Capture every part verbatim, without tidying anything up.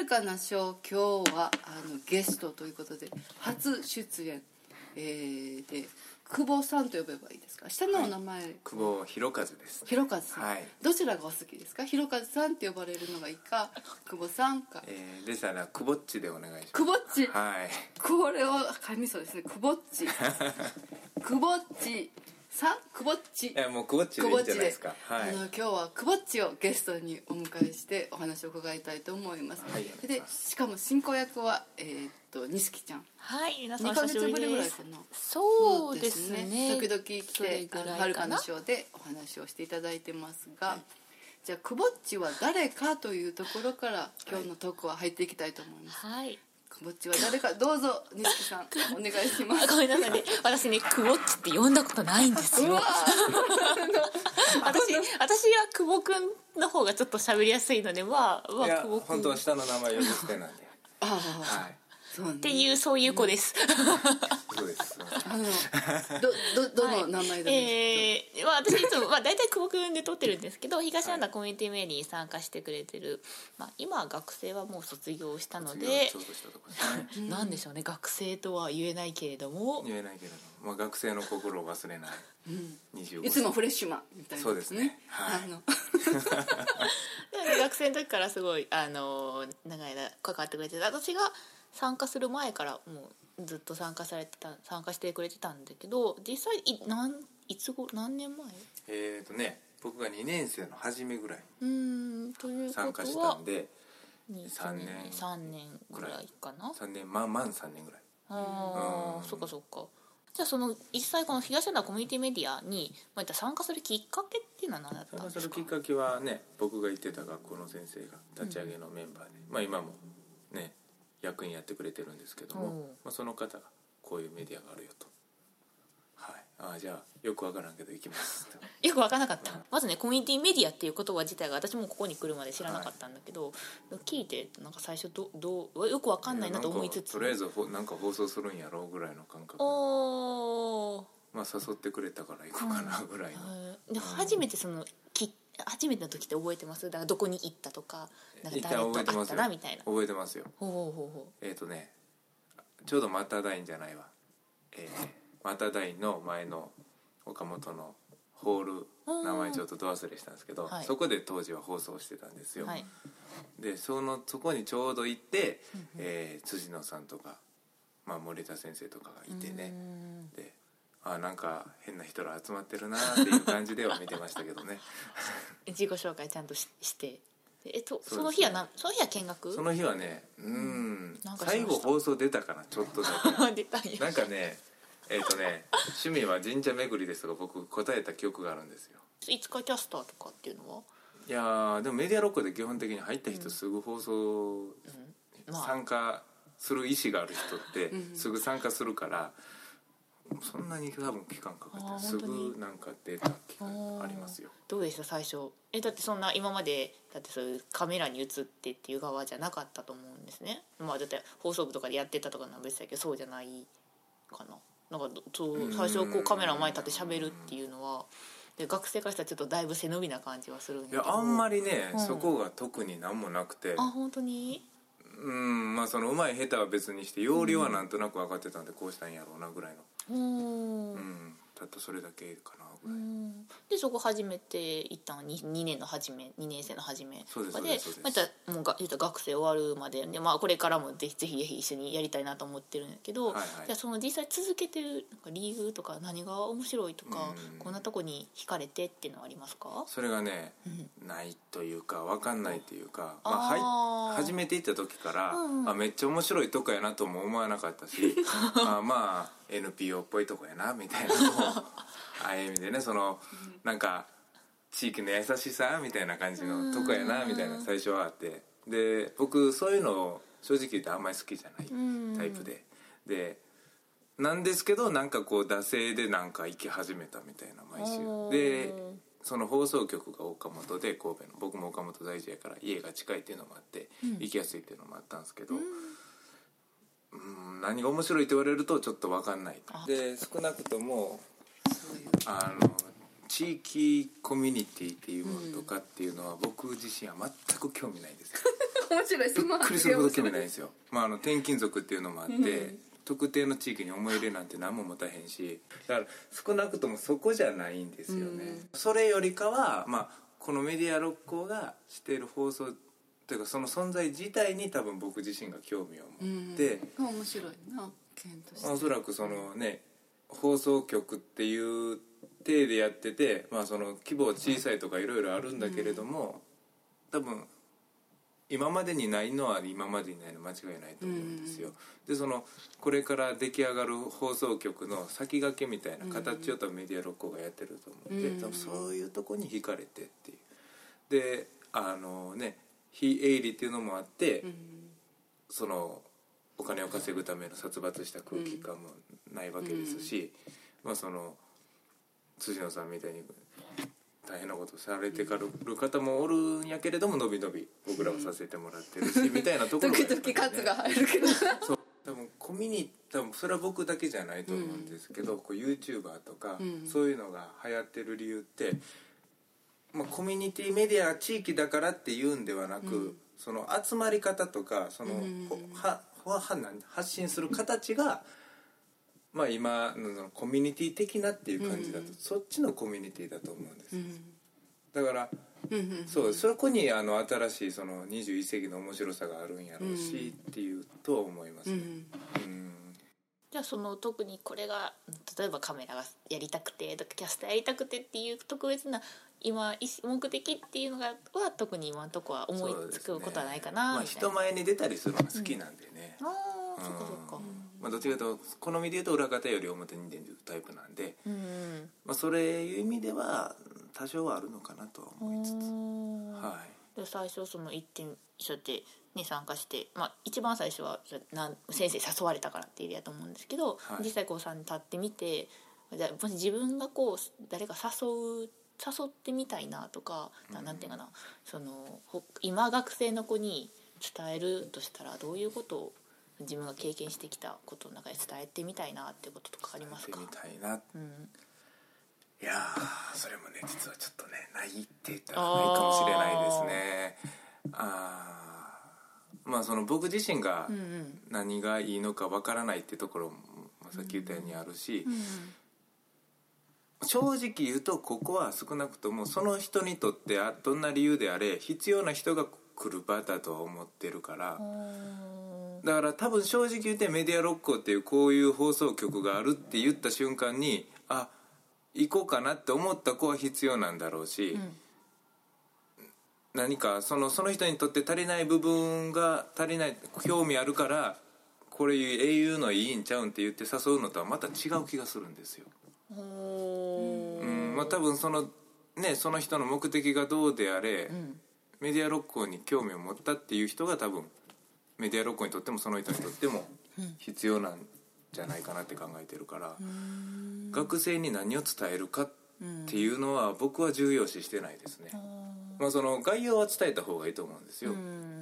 かなショー、今日はあのゲストということで初出演、えー、で久保さんと呼べばいいですか？下のお名前、はい、 久保弘和です、ね、 弘和さん、 はい、 どちらがお好きですか？弘和さんって呼ばれるのがいいか、久保さんか、 えー、でしたら久保っちでお願いします。 久保っち、 はい、 これは神みそですね。久保っち久保っちさん、久保っち、いやもう久保っちでいいんじゃないですか。はい、 あの今日は久保っちをゲストにお迎えしてお話を伺いたいと思います、はい、でしかも進行役はえー、っと錦ちゃん、 はい、皆さんにかげつぶりぐらいかな。 そうですね、 時々来てはるかのショーでお話をしていただいてますが、はい、じゃあ久保っちは誰かというところから今日のトークは入っていきたいと思います。 はい、 久保っちは誰か、どうぞ錦さんお願いします。 ごめんなさいね、私ね久保っちって呼んだことないんですよ。私私は久保くんの方がちょっと喋りやすいので、まあ、まあ、 いや久保くん本当は下の名前呼び捨てなんでああ、 はい、 そうね、 っていうそういう子です、 うん、そうです。 あのどどどの名前でもいいですか？ はい、えーまあ、私いつも、まあ、大体久保くんで撮ってるんですけど、東山田コミュニティメディに参加してくれてる、まあ、今は学生はもう卒業したので、 卒業したとこですね。 なんでしょうね、学生とは言えないけれども言えないけれども、まあ、学生の心を忘れない、うん、にじゅうごいつもフレッシュマンみたいな、ね、 そうですね、はい、 あの学生の時からすごいあの長い間関わってくれてた、私が参加する前からもうずっと参加されてた参加してくれてたんだけど、実際い何いつご何年前？ えっとね僕がにねん生の初めぐらいうんということは参加したんでさんねんさんねんぐらいかな。 さんねんまあ満さんねんぐらい。 ああ、そっかそっか。じゃあその実際この東山田コミュニティメディアに参加するきっかけっていうのは何だったんですか？ 参加するきっかけはね、僕が行ってた学校の先生が立ち上げのメンバーで、うん、まあ今もね役員やってくれてるんですけども、まあ、その方がこういうメディアがあるよと、はい、ああじゃあよくわからんけど行きますよくわからなかった、うん、まずねコミュニティメディアっていう言葉自体が私もここに来るまで知らなかったんだけど、はい、聞いてなんか最初どどうよくわかんないなと思いつつ、 とりあえずなんか放送するんやろうぐらいの感覚、 おまあ誘ってくれたから行こうかなぐらいの、 うん、で初めてそのき初めての時って覚えてます？だからどこに行ったとか、なんか誰と会ったなみたいな。 覚えてますよ。 ほうほうほうほう。えっ、ー、とね、ちょうどマタダインじゃないわ。えー、マタダインの前の岡本のホール、名前ちょっとど忘れしたんですけど、はい、そこで当時は放送してたんですよ。はい、でそのそこにちょうど行って、えー、辻野さんとか、まあ、森田先生とかがいてね、で。あなんか変な人ら集まってるなっていう感じでは見てましたけどね自己紹介ちゃんと し, してえっと そ, その日はなその日は見学その日はねうん、なんか最後放送出たかなちょっとだけ出たんやなんかねえっ、ー、とね趣味は神社巡りですとか僕答えた記憶があるんですよ。 いつかキャスターとかっていうのは？ いやでもメディアロックで基本的に入った人すぐ放送、うんうんまあ、参加する意思がある人ってすぐ参加するからそんなに多分期間かかってすぐなんか出た期間ありますよ。 どうでした最初？えだってそんな今までだってそういうカメラに映ってっていう側じゃなかったと思うんですね。まあだって放送部とかでやってたとかなん別だけどそうじゃないかな。なんかそう最初こうカメラの前に立って喋るっていうのはで学生からしたらちょっとだいぶ背伸びな感じはするんだけど。 いやあんまりね、うん、そこが特になんもなくて。 あ本当に？ うんまあその上手い下手は別にして要領はなんとなく分かってたんでこうしたんやろうなぐらいのうんうんたったそれだけかなぐらいでそこ初めて行ったの 2, 2年の初めにねん生の初めそうですそうですそうです。またもうが学生終わるまでで、まあ、これからもぜひぜひぜひ一緒にやりたいなと思ってるんだけど、はいはい、じゃあその実際続けてるなんか理由とか何が面白いとかこんなとこに惹かれてっていうのはありますか？ それがね、うん、ないというか分かんないというか、まあ、はい、初めて行った時から、うん、あめっちゃ面白いとこやなとも思わなかったしあまあ エヌピーオー っぽいとこやなみたいなああいう意味でねそのなんか地域の優しさみたいな感じのとこやなみたいな最初はあってで僕そういうのを正直言ってあんまり好きじゃないタイプででなんですけどなんかこう惰性でなんか行き始めたみたいな毎週でその放送局が岡本で神戸の僕も岡本在住やから家が近いっていうのもあって行きやすいっていうのもあったんですけどうん何が面白いって言われるとちょっと分かんないで少なくともあの地域コミュニティっていうものとかっていうのは僕自身は全く興味ないんですよ面白い。そのびっくりするほど興味ないんですよ。まああの転勤族っていうのもあって、うん、特定の地域に思い入れなんて何も持たへんし、だから少なくともそこじゃないんですよね、うん、それよりかは、まあ、このメディア六甲がしている放送というかその存在自体に多分僕自身が興味を持って、 うん、面白いな県として。 おそらくそのね放送局っていう体でやってて、まあ、その規模は小さいとかいろいろあるんだけれども、うん、多分今までにないのは今までにないの間違いないと思うんですよ、うん、でそのこれから出来上がる放送局の先駆けみたいな形を多分メディア六甲がやってると思って、うん、多分そういうとこに惹かれてっていうであのね非営利っていうのもあって、うん、そのお金を稼ぐための殺伐した空気感もないわけですし、うん、まあその辻野さんみたいに大変なことされてかる方もおるんやけれどものびのび僕らはさせてもらってるし、うん、みたいなところが、ね、 時々カツが入るけどそう多分コミュニ多分それは僕だけじゃないと思うんですけど、うん、こう YouTuber とか、うん、そういうのが流行ってる理由って、まあ、コミュニティメディア地域だからっていうんではなく、うん、その集まり方とかその、うん、はは発信する形がまあ、今のコミュニティ的なっていう感じだと、うん、そっちのコミュニティだと思うんです、うん、だから、うん、そうそこにあの新しいそのにじゅういっ世紀の面白さがあるんやろうし、うん、っていうと思いますね、うんうん、 じゃあその特にこれが例えばカメラがやりたくてとかキャスターやりたくてっていう特別な今目的っていうのがは特に今のところは思いつくことはないかな、 ねまあ、人前に出たりするのが好きなんでね、 うん、ああ、うん、そっかそっか、 まあ、どっちかというと好みで言うと裏方より表に出るタイプなんで、 うんまあ、それいう意味では多少はあるのかなとは思いつつ、はい、 で最初その行ってそうやってに参加して、まあ、一番最初はなん先生誘われたからっていうやと思うんですけど、はい、実際こうさんに立ってみてじゃあ自分がこう誰か誘う誘ってみたいなとか、うん、なんていうかなその今学生の子に伝えるとしたらどういうことを自分が経験してきたことの中で伝えてみたいなってこととかありますか？ 伝えてみたいな、うん、いやそれもね実はちょっとねないって言ったらないかもしれないですね。あまあその僕自身が何がいいのかわからないっていうところも、まあ、さっき言ったようにあるし、うんうん正直言うとここは少なくともその人にとってどんな理由であれ必要な人が来る場だとは思ってるからだから多分正直言ってメディア六甲っていうこういう放送局があるって言った瞬間にあ行こうかなって思った子は必要なんだろうし、うん、何かその、その人にとって足りない部分が足りない興味あるからこれ英雄のいいんちゃうんって言って誘うのとはまた違う気がするんですよ。うんまあ、多分そのねその人の目的がどうであれ、うん、メディア六甲に興味を持ったっていう人が多分メディア六甲にとってもその人にとっても必要なんじゃないかなって考えてるから、うん、学生に何を伝えるかっていうのは僕は重要視してないですね、うんまあ、その概要は伝えた方がいいと思うんですよ、うん、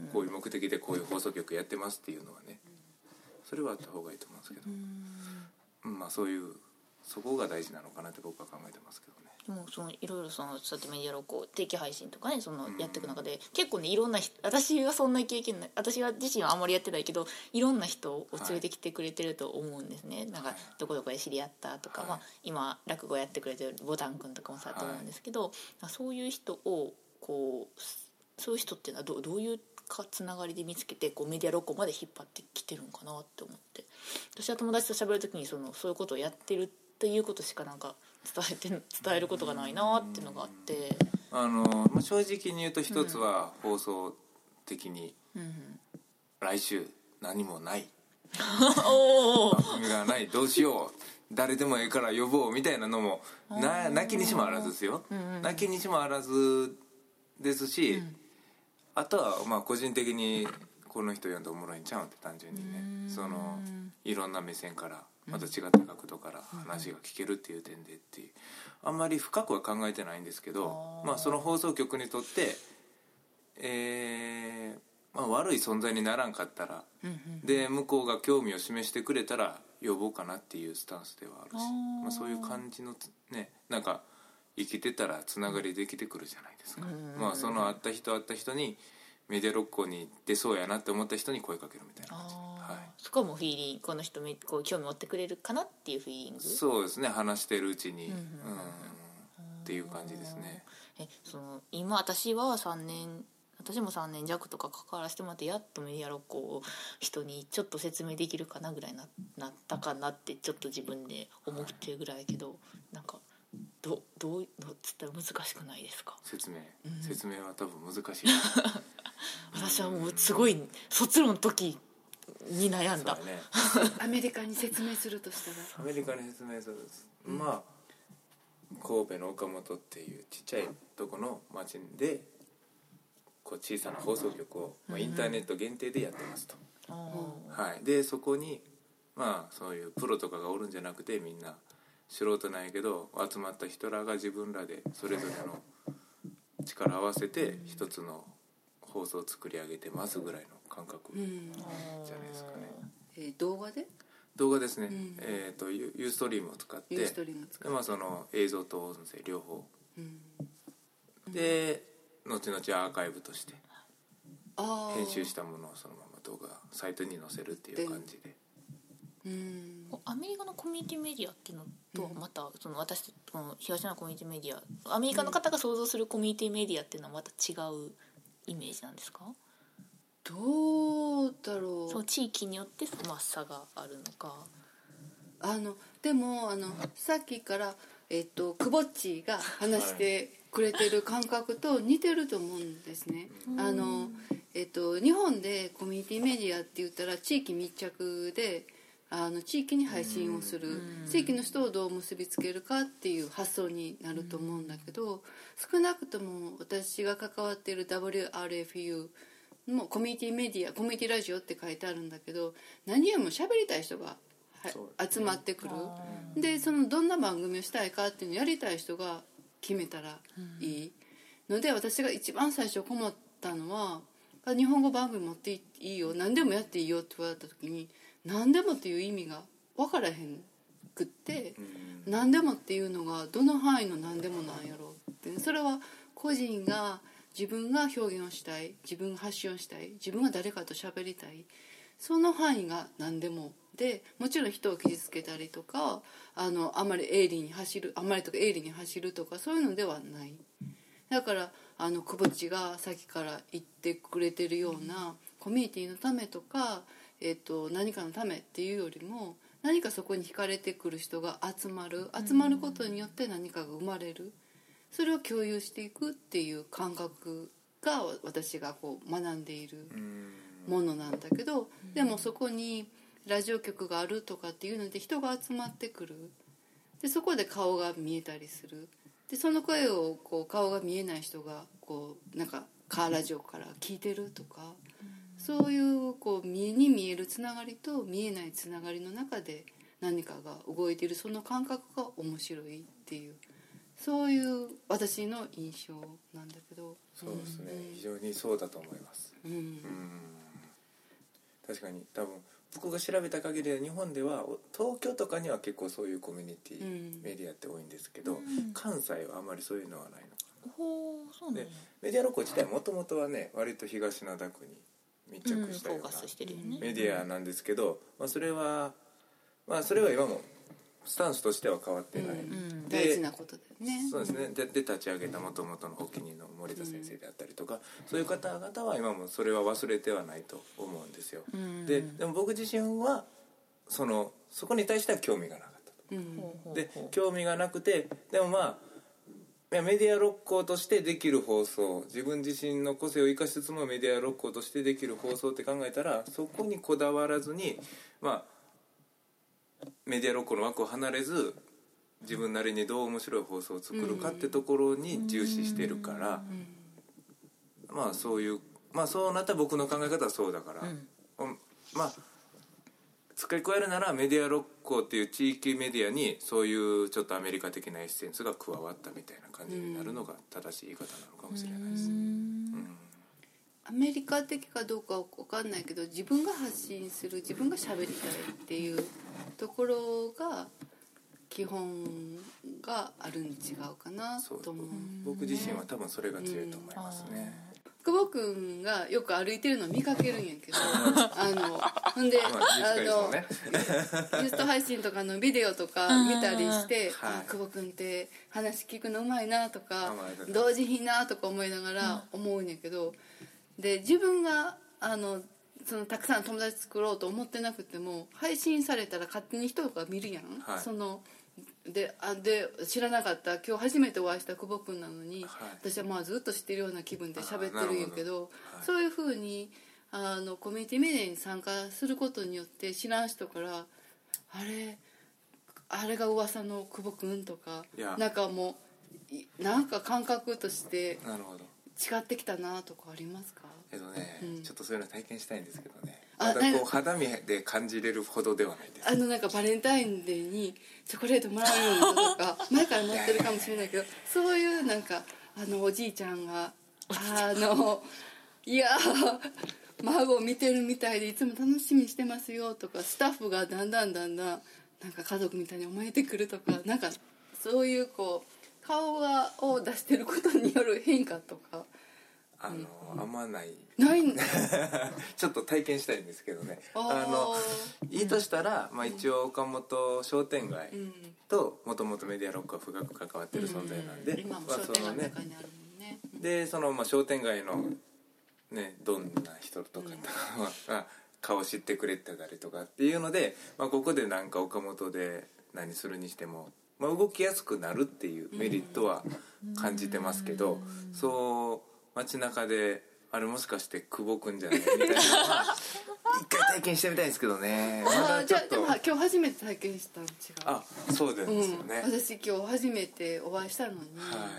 こういう目的でこういう放送局やってますっていうのはねそれはあった方がいいと思うんですけど、うんまあそういうそこが大事なのかなって僕は考えてますけどね。 でもそのいろいろそのそうやってメディア六甲定期配信とかねそのやっていく中で、うん、結構ねいろんな人私はそんな経験ない私は自身はあんまりやってないけどいろんな人を連れてきてくれてると思うんですね、はい、なんかどこどこで知り合ったとか、はいまあ、今落語やってくれてるボタン君とかもそうだと思うんですけど、はい、そういう人をこうそういう人っていうのは ど, どういうかつながりで見つけてこうメディア六甲まで引っ張ってきてるのかなって思って私は友達と喋る時にそのそういうことをやってるっていうことしかなんか伝えて伝えることがないなっていうのがあってあの、まあ、正直に言うと一つは放送的に、うん、来週何もない番組がないどうしよう誰でもええから呼ぼうみたいなのもななきにしもあらずですよ、うんうん、なきにしもあらずですし、うん、あとはまあ個人的にこの人呼んでおもろいんちゃうんって単純にねそのいろんな目線からまた違った角度から話が聞けるっていう点でっていうあんまり深くは考えてないんですけどまあその放送局にとってえーまあ悪い存在にならんかったらで向こうが興味を示してくれたら呼ぼうかなっていうスタンスではあるしまあそういう感じのねなんか生きてたらつながりできてくるじゃないですかまあその会った人会った人にメディア六甲に出そうやなって思った人に声かけるみたいな感じ、はい、 そこはもうフィーリングこの人めこう興味持ってくれるかなっていうフィーリング。 そうですね、話してるうちに、うんうん、っていう感じですね。 えその今私はさんねん私もさんねん弱とか関わらせてもらってやっとメディア六甲を人にちょっと説明できるかなぐらいに な, なったかなってちょっと自分で思ってるぐらいやけど、なんかどどうどうつったら難しくないですか説明、 うん、 説明は多分難しい私はもうすごい卒論の時に悩んだ、 そうね、 アメリカに説明するとしたらアメリカに説明する、うん、まあ神戸の岡本っていうちっちゃいとこの町でこう小さな放送局を、まあ、インターネット限定でやってますと、うんはい、でそこにまあそういうプロとかがおるんじゃなくてみんな素人なんやけど集まった人らが自分らでそれぞれの力を合わせて一つの放送を作り上げてますぐらいの感覚じゃないですかね、 うんえー、動画で動画ですね、 うんえー、とユーストリームを使ってユーストリームを使ってで、まあ、その映像と音声両方、 うん、 で後々アーカイブとしてあ編集したものをそのまま動画サイトに載せるっていう感じで、 うんアメリカのコミュニティメディアっていうのとはまた、その私この東のコミュニティメディアアメリカの方が想像するコミュニティメディアっていうのはまた違うイメージなんですか？ どうだろう。 その地域によってまあ差があるのか。 あのでもあのさっきから、えっと、くぼっちが話してくれてる感覚と似てると思うんですね、はい、あのえっと、日本でコミュニティメディアって言ったら地域密着であの地域に配信をする、地域の人をどう結びつけるかっていう発想になると思うんだけど、少なくとも私が関わっている ダブリューアールエフユー もコミュニティメディアコミュニティラジオって書いてあるんだけど、何よりも喋りたい人が集まってくる。でそのどんな番組をしたいかっていうのをやりたい人が決めたらいいので、私が一番最初困ったのは、日本語番組持っていいよ何でもやっていいよって言われた時に、何でもっていう意味が分からへんくって、何でもっていうのがどの範囲の何でもなんやろうって、それは個人が自分が表現をしたい、自分が発信をしたい、自分が誰かと喋りたい、その範囲が何でもで、もちろん人を傷つけたりとか、あのあまり鋭利に走るあまりとか鋭利に走るとかそういうのではない。だからあの久保地がさっきから言ってくれてるようなコミュニティのためとか、えー、と何かのためっていうよりも、何かそこに惹かれてくる人が集まる集まることによって何かが生まれる、それを共有していくっていう感覚が私がこう学んでいるものなんだけど、でもそこにラジオ局があるとかっていうので人が集まってくる。でそこで顔が見えたりする。でその声をこう顔が見えない人がこうなんかカーラジオから聞いてるとか、そういうこう目に見えるつながりと見えないつながりの中で何かが動いている、その感覚が面白いっていう、そういう私の印象なんだけど。 そうですね、うん、非常にそうだと思います、うんうん、確かに多分僕が調べた限りで日本では東京とかには結構そういうコミュニティメディアって多いんですけど、うん、関西はあまりそういうのはないのかな。 ほう、そうね。 でメディアロコ自体もともとはね割と東灘区に密着したようなメディアなんですけど、まあ、それはまあそれは今もスタンスとしては変わってない、うん、 大事なことだよね。 そうですね。で, で立ち上げた元々の発起人の森田先生であったりとか、うん、そういう方々は今もそれは忘れてはないと思うんですよ、うん、で, でも僕自身はそのそこに対しては興味がなかったと、うん、で興味がなくて、でもまあメディア六甲としてできる放送、自分自身の個性を生かしつつもメディア六甲としてできる放送って考えたら、そこにこだわらずにまあメディア六甲の枠を離れず自分なりにどう面白い放送を作るかってところに重視してるから、まあそういうまあそうなった僕の考え方はそうだから、うん、まあ付け加えるならメディア六甲っていう地域メディアにそういうちょっとアメリカ的なエッセンスが加わったみたいな感じになるのが正しい言い方なのかもしれないです、うん、 アメリカ的かどうかは分かんないけど、自分が発信する、自分が喋りたいっていうところが基本があるに違うかなと思う。 僕自身は多分それが強いと思いますね、 久保君がよく歩いてるのを見かけるんやけどあのほんで、 まあ、 あのね、 ユースト配信とかのビデオとか見たりしてはいあ久保君って話聞くのうまいなとかうまい同時になとか思いながら思うんやけど、で自分があのそのたくさん友達作ろうと思ってなくても配信されたら勝手に人が見るやん、 はい、 そのであで知らなかった今日初めてお会いした久保君なのに、 はい、 私はまあずっと知ってるような気分で喋ってるんやけど、 はい、 そういうふうにあのコミュニティメディアに参加することによって知らん人からあれあれが噂の久保君とかなんかもうなんか感覚として違ってきたなとかありますか？ えっとね、うん、ちょっとそういうの体験したいんですけどね、 あまだこう肌身で感じれるほどではないです。 あのなんかバレンタインデーにチョコレートもらえるのとか前から持ってるかもしれないけどそういうなんかあのおじいちゃんがあのいや孫を見てるみたいでいつも楽しみにしてますよとかスタッフがだんだんだんだんなんか家族みたいに思えてくるとかなんかそういうこう顔がを出してることによる変化とかあの、うん、あんまないないんちょっと体験したいんですけどねあのいいとしたら、うんまあ、一応岡本商店街ともともとメディアロックは深く関わってる存在なんで、 うんうん、今も商店街の中にあるもんね、 でその、まあ、商店街のねどんな人とかが、うん、顔知ってくれてたりとかっていうので、まあ、ここでなんか岡本で何するにしても、まあ、動きやすくなるっていうメリットは感じてますけど、うん、そう街中であれもしかして久保くんじゃないみたいなのは一回体験してみたいんですけどね。まだちょっとじゃあでも今日初めて体験したの違う。 あ、そうですよね、 うん、私今日初めてお会いしたのに、はい、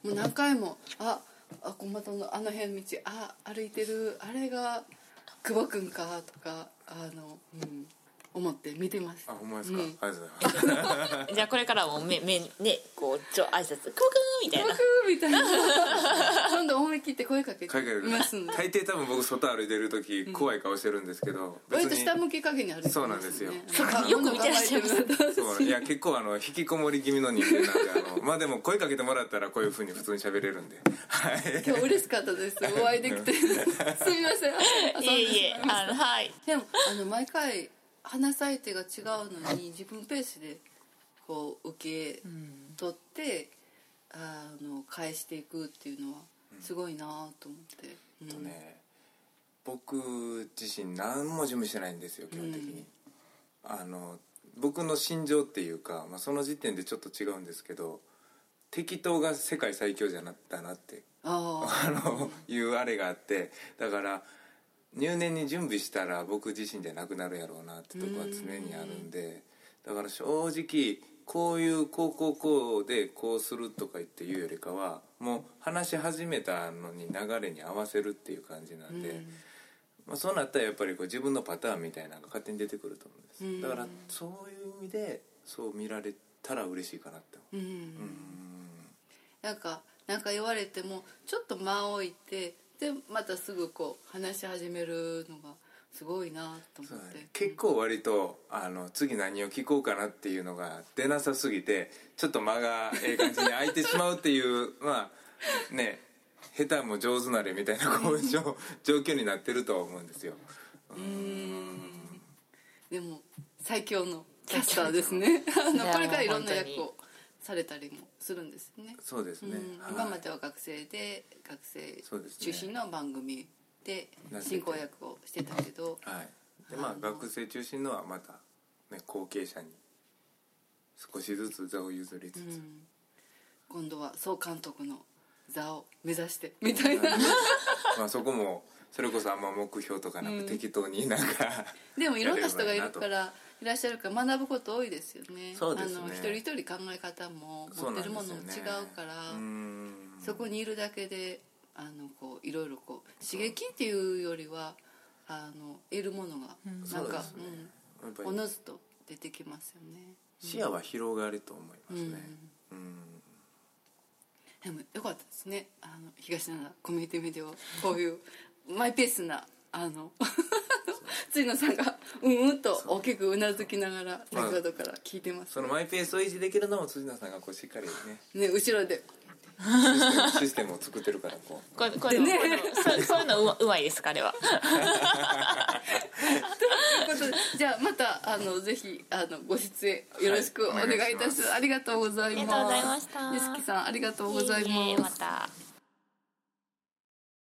もう何回もああ小松のあの辺道あ歩いてるあれが久保くんかとかあの、うん、思って見てます。 あ、ほんまですか、うん、ありがとうございますじゃあこれからも目目ねこうちょ挨拶久保くんみたいな久保くんみたいな今度思い切って声かけていますんで大抵多分僕外歩いてる時怖い顔してるんですけど、 うん、割と下向き加減に歩いてます、ね、 そうなんですよ。 よく見てらっしゃいますそういや結構あの引きこもり気味の人間なんであのまあでも声かけてもらったらこういう風に普通に喋れるんで、はい、 今日嬉しかったですお会いできてすみませんいえいえあのはいでもあの毎回話す相手が違うのに自分ペースでこう受け取って、うん、あの返していくっていうのはすごいなと思って、 うんうん、とね僕自身何も準備してないんですよ基本的に、うん、あの僕の心情っていうか、まあ、その時点でちょっと違うんですけど適当が世界最強じゃなったなってああのいうあれがあってだから入念に準備したら僕自身じゃなくなるやろうなってとこは常にあるんでだから正直こういうこうこうこうでこうするとか言って言うよりかはもう話し始めたのに流れに合わせるっていう感じなんで、まあ、そうなったらやっぱりこう自分のパターンみたいなのが勝手に出てくると思うんですだからそういう意味でそう見られたら嬉しいかなって思う、うんうん、 なんかなんか言われてもちょっと間を置いてでまたすぐこう話し始めるのがすごいなと思って、ね、 結構割とあの次何を聞こうかなっていうのが出なさすぎてちょっと間がええ感じに空いてしまうっていうまあね下手も上手なれみたいなこう状況になってるとは思うんですよ。 うーんでも最強のキャスターですねあのこれからいろんな役をされたりもするんですね。 そうですね、 うんはい、今までは学生で学生中心の番組で進行役をしてたけど、 はいでまあ、学生中心のはまた、ね、後継者に少しずつ座を譲りつつ、うん、 今度は総監督の座を目指してみたいなまあそこもそれこそあんま目標とかなく適当になんか、 うん、でもいろんな人がいるからいらっしゃるから学ぶこと多いですよね。 そうですね。 あの一人一人考え方も持ってるものも違うから そ,、ね、うそこにいるだけであのこういろいろこう刺激っていうよりはあの得るものがなんか、うん、おのずと出てきますよね。 視野は広がると思いますね、うんうん、 でもよかったですねあの東灘コミュニティメディアをこういうマイペースなあの辻野さんがうんうんと大きくうなずきながら先ほどから聞いてます、ね、 そのマイペースを維持できるのも辻野さんがこうしっかりねね後ろでシステムを作ってるからこうこれこれねそ, そういうのう ま, うまいです彼はということでじゃあまたあのぜひあのご出演よろしくお願いいたします、はい、ありがとうございます。 ありがとうございました。 ゆすきさんありがとうございます。 いいえまた。